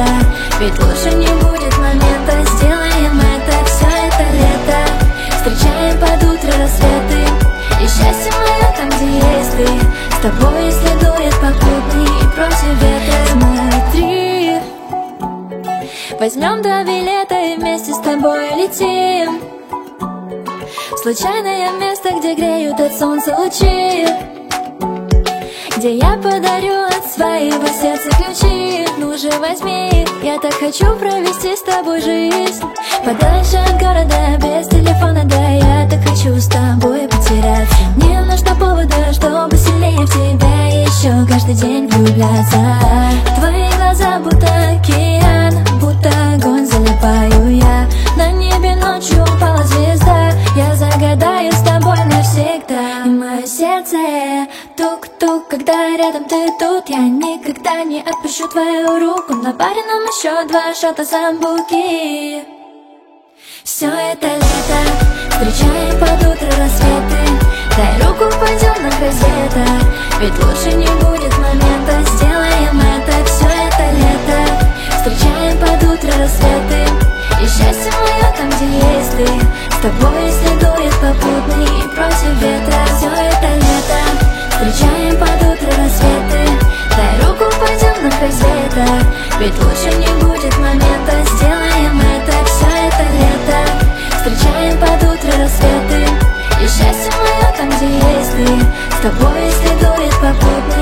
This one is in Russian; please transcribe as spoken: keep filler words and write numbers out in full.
Ведь лучше не будет момента. Сделаем это, все это лето. Встречаем под утро рассветы. И счастье мое там, где есть ты. С тобой, если дует попутный и против ветра. Смотри, возьмем два билета и вместе с тобой летим в случайное место, где греют от солнца лучи, где я подарю от своего сердца ключи. Ну же возьми, я так хочу провести с тобой жизнь. Подальше от города, без телефона, да, я так хочу с тобой потеряться. Мне нужно повода, чтобы сильнее в тебя еще каждый день влюбляться. Твои глаза будто океан, будто огонь залипаю я. На небе ночью упала звезда, я загадаю с тобой навсегда. И мое сердце тук-тук, когда рядом ты тут. Я никогда не отпущу твою руку. На баре нам еще два шота самбуки. Все это лето, встречаем под утро рассветы. Дай руку, пойдем на край света. Ведь лучше не будет момента. Сделаем это, все это лето. Встречаем под утро рассветы. И счастье мое там, где есть ты. С тобой, если дует попутный и против ветра. Все это лето, встречаем под утро рассветы. Дай руку, пойдем на край света. Ведь лучше не будет момента. Сделаем это, все это лето. Встречаем под утро рассветы. И счастье мое там, где есть ты. С тобой, если дует попутный